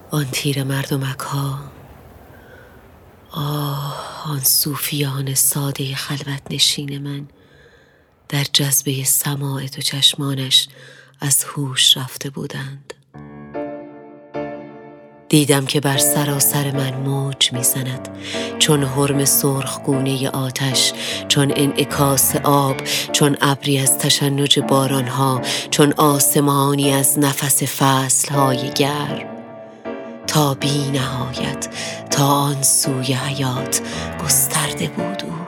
آن تیر مردمک ها، آن صوفیان ساده خلوت نشین من در جذبه سماع تو چشمانش از هوش رفته بودند. دیدم که بر سراسر من موج میزند، چون حرم سرخگونه آتش، چون انعکاس آب، چون ابری از تشنج بارانها، چون آسمانی از نفس فصلهای گرم، تا بی نهایت، تا آن سوی حیات گسترده بود او.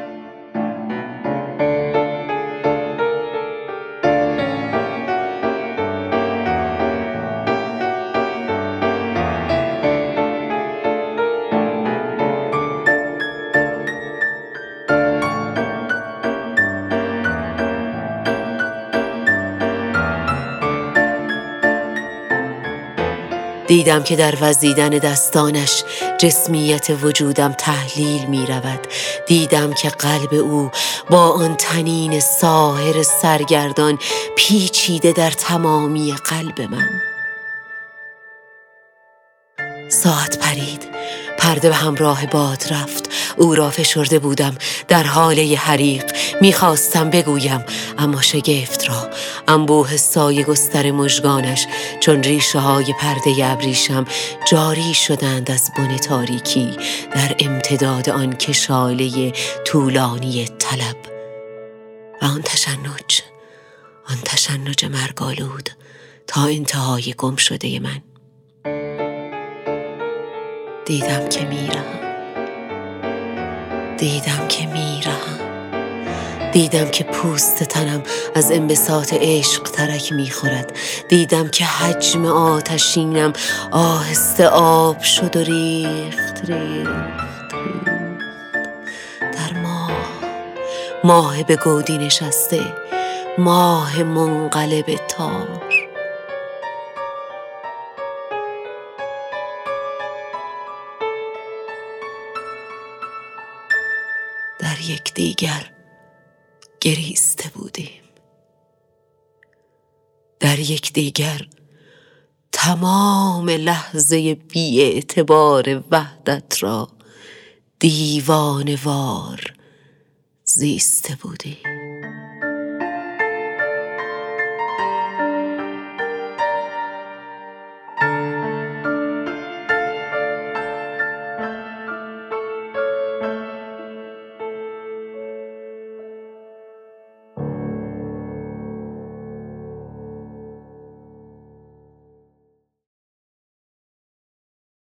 دیدم که در وزیدن دستانش جسمیت وجودم تحلیل می رود. دیدم که قلب او با آن طنین ساحر سرگردان پیچیده در تمامی قلب من. ساعت پرید، پرده به همراه باد رفت. او را فشرده بودم در حاله حریق. میخواستم بگویم، اما شگفت را انبوه سایه گستر مژگانش چون ریشه های پرده ابریشم جاری شدند از بن تاریکی در امتداد آن کشاله طولانی طلب. و آن تشنج مرگالود تا انتهای گم شده من. دیدم که میرهم، دیدم که پوست تنم از انبساط عشق ترک میخورد. دیدم که حجم آتشینم آهسته آب شد و ریخت در ماه به گودی نشسته، ماه منقلب تار. در یکدیگر گریسته بودیم، در یکدیگر تمام لحظه بی اعتبار وحدت را دیوانه‌وار زیسته بودیم.